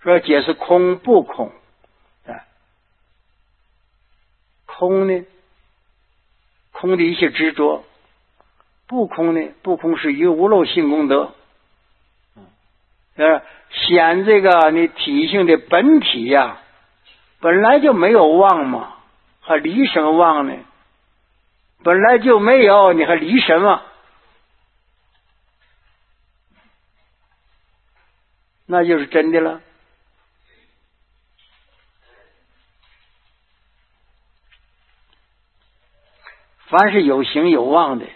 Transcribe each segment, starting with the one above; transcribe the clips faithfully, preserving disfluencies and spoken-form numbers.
说解释空不空啊，空呢，空的一些执着；不空呢，不空是一无漏性功德。呃，显这个你体性的本体呀、啊，本来就没有妄嘛，还离什么妄呢？本来就没有，你还离什么？那就是真的了。凡是有形有妄的，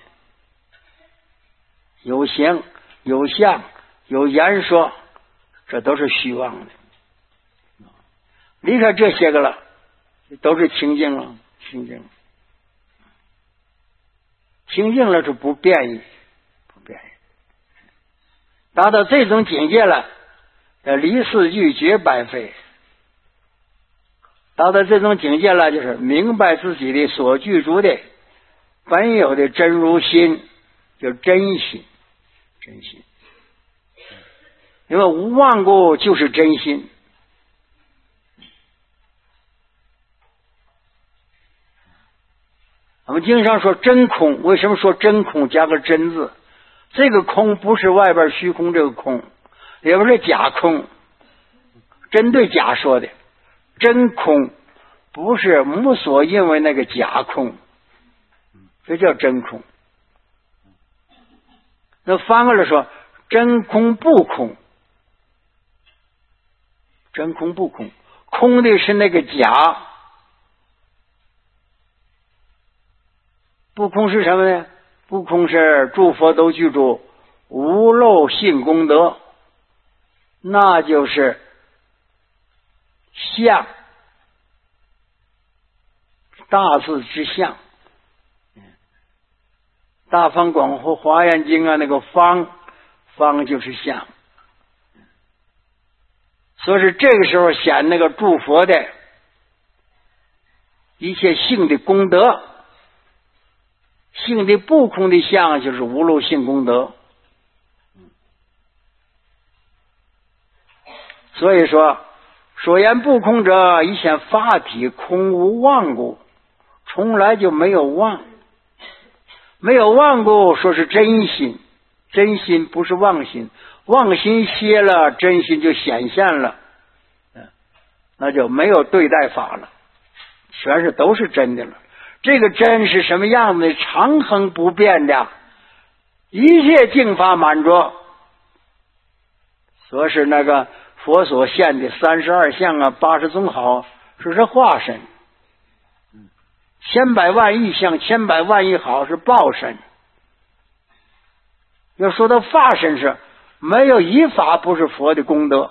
有形有相有言说，这都是虚妄的。离开这些个了，都是清净了，清净了，清净了是不变异，不变异。达到这种境界了，离四句绝百非。达到这种境界了，就是明白自己的所具足的本有的真如心，就真心，真心。因为无妄故就是真心。我们经常说真空，为什么说真空加个真字？这个空不是外边虚空这个空，也不是假空，针对假说的。真空不是无所因为那个假空，这叫真空。那反过来说，真空不空，真空不空，空的是那个假，不空是什么呢？不空是诸佛都具足无漏性功德，那就是相，大字之相。大方广佛华严经啊，那个方方就是相，所以是这个时候显那个诸佛的一切性的功德。性的不空的相就是无漏性功德。所以说所言不空者，一切法体空无妄故，从来就没有妄。没有妄故，说是真心，真心不是妄心，妄心歇了，真心就显现了，那就没有对待法了，全是都是真的了。这个真是什么样子？长恒不变的，一切净法满着。说是那个佛所现的三十二相啊，八十种好，说是化身。千百万亿相，千百万亿好是报身。要说到法身是没有一法不是佛的功德，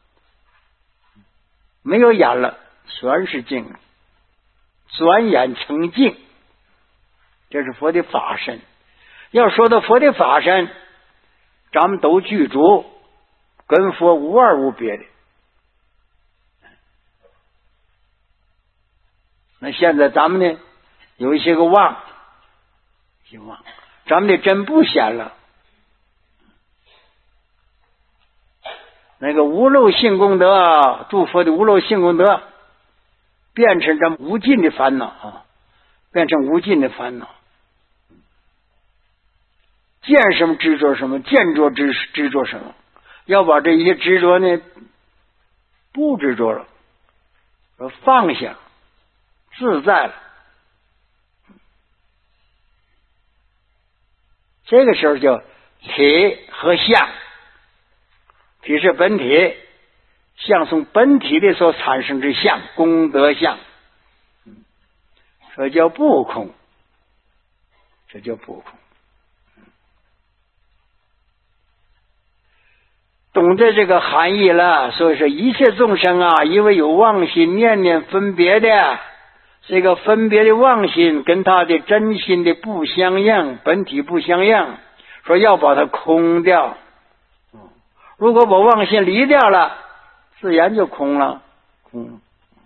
没有眼了，全是净，转眼成净，这是佛的法身。要说到佛的法身，咱们都具足，跟佛无二无别的。那现在咱们呢，有一些个妄，一些妄，咱们的真不显了。那个无漏性功德，诸佛的无漏性功德，变成这无尽的烦恼啊，变成无尽的烦恼。见什么执着什么，见着执执着什么，要把这一些执着呢，不执着了，放下，自在了。这个时候叫体和相，体是本体，相从本体的所产生之相，功德相，这叫不空，这叫不空。懂得这个含义了，所以说一切众生啊，因为有妄心念念分别的，这个分别的妄心跟他的真心的不相应，本体不相应，说要把它空掉。如果把妄心离掉了，自然就空了，空。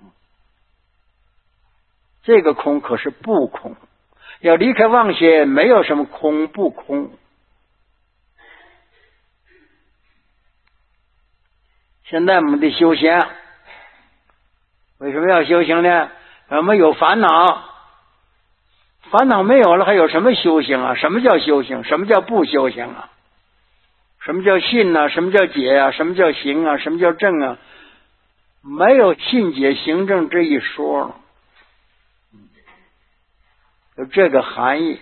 这个空可是不空，要离开妄心，没有什么空不空。 现在我们得修行，为什么要修行呢？我们有烦恼，烦恼没有了，还有什么修行啊？什么叫修行？什么叫不修行啊？什么叫信啊？什么叫解啊？什么叫行啊？什么叫正啊？没有信解行正这一说了，有这个含义。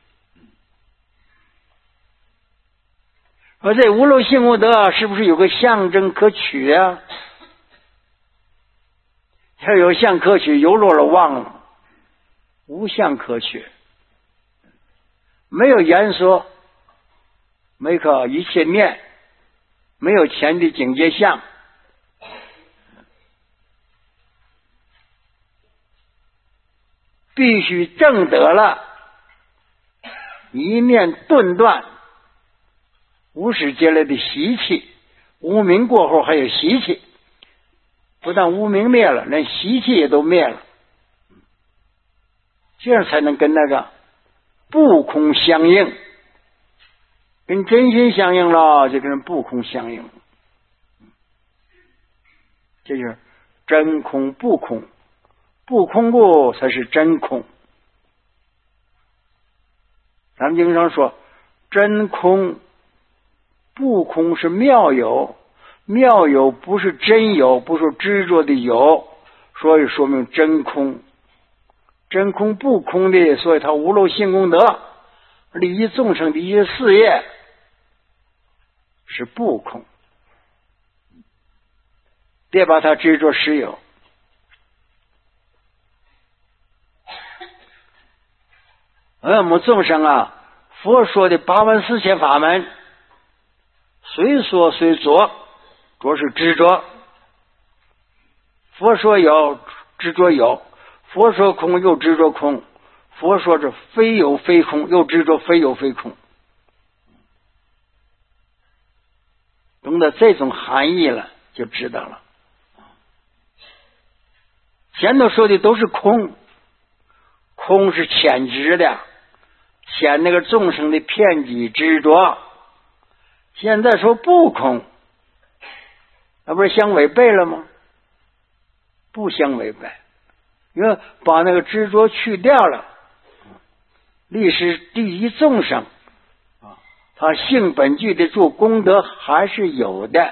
而这无漏性无得是不是有个象征可取啊？要有相可取，有落了忘了，无相可取，没有言说，没可一切念，没有前的境界相，必须证得了，一念顿断，无始劫来的习气，无明过后还有习气，不但无明灭了，连习气也都灭了，这样才能跟那个不空相应，跟真心相应了，就跟不空相应，这就是真空不空，不空故才是真空。咱们经常说真空不空是妙有，妙有不是真有，不是执着的有，所以说明真空。真空不空的，所以它无漏性功德，利益众生的一些事业是不空，别把它执着实有。而我们众生啊，佛说的八万四千法门，随说随着，着是执着。佛说有，执着有；佛说空，又执着空；佛说这非有非空，又执着非有非空。懂得这种含义了，就知道了。前头说的都是空，空是浅执的，显那个众生的偏激执着。现在说不空，那不是相违背了吗？不相违背，因为把那个执着去掉了，历史第一众生啊，他性本具的助功德还是有的。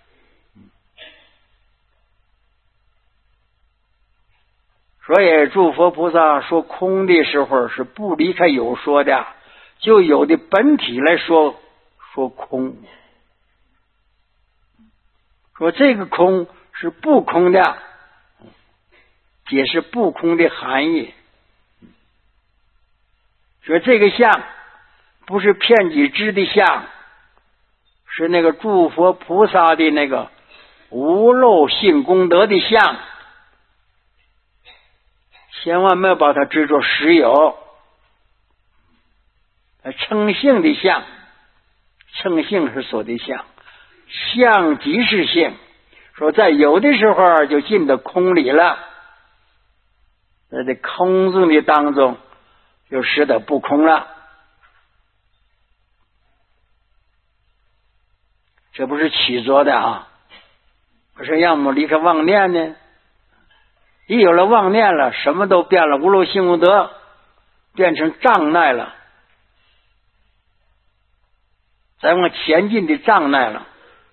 所以诸佛菩萨说空的时候是不离开有说的，就有的本体来说说空，说这个空是不空的，解释不空的含义。说这个相不是骗己知的相，是那个诸佛菩萨的那个无漏性功德的相，千万不要把它执着实有。称性的相，称性是所的相，相即是性，说在有的时候就进到空里了，在这空中的当中就使得不空了。这不是起着的啊，可是要么离开妄念呢？一有了妄念了，什么都变了，无漏性功德变成障碍了，再往前进的障碍了。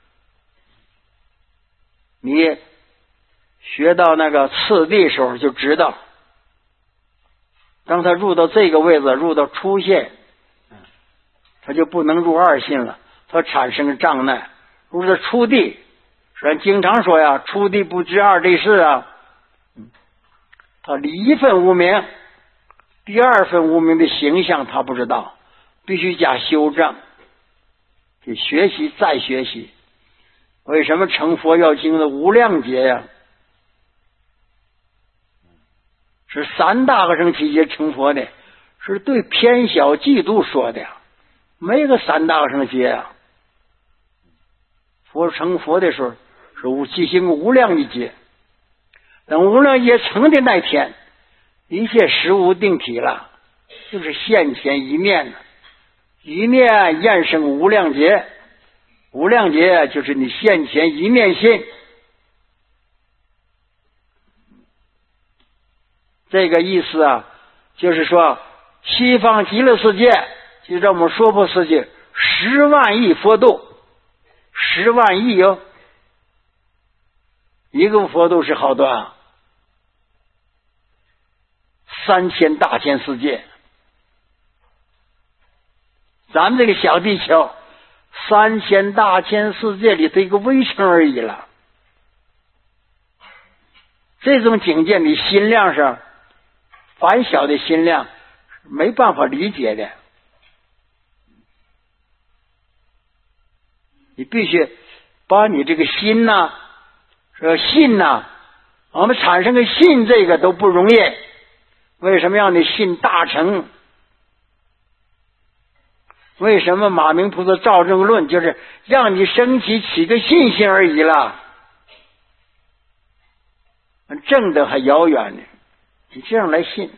你学到那个次第时候就知道，当他入到这个位置，入到初现，他就不能入二信了，他产生障碍。入到初地，咱经常说呀，初地不知二地事啊。他离一份无明，第二份无明的形象他不知道，必须加修正，去学习再学习。为什么成佛要经的无量劫呀？是三大和尚七劫成佛的，是对偏小嫉妒说的呀，没个三大和尚劫呀。佛成佛的时候是无进行无量的劫，等无量劫成的那天，一切实无定体了，就是现前一念，一念厌生无量劫， 无量劫就是你现前一念心。这个意思啊，就是说西方极乐世界，就在我们娑婆世界，十万亿佛度，十万亿哟，一个佛度是好多啊，三千大千世界，咱们这个小地球，三千大千世界里头一个微尘而已了。这种境界，你心量上凡小的心量没办法理解的，你必须把你这个心呐、啊，说信呐、啊，我们产生个信，这个都不容易。为什么让你信大成？为什么马明菩萨造这个论，就是让你升起起个信心而已了，证的还遥远呢。你这样来信，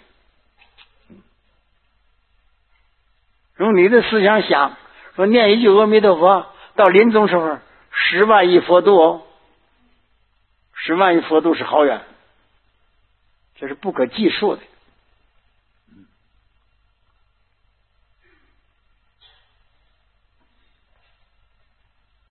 用你的思想想，说念一句阿弥陀佛，到临终时候十万亿佛度哦，十万亿佛度是好远，这是不可计数的。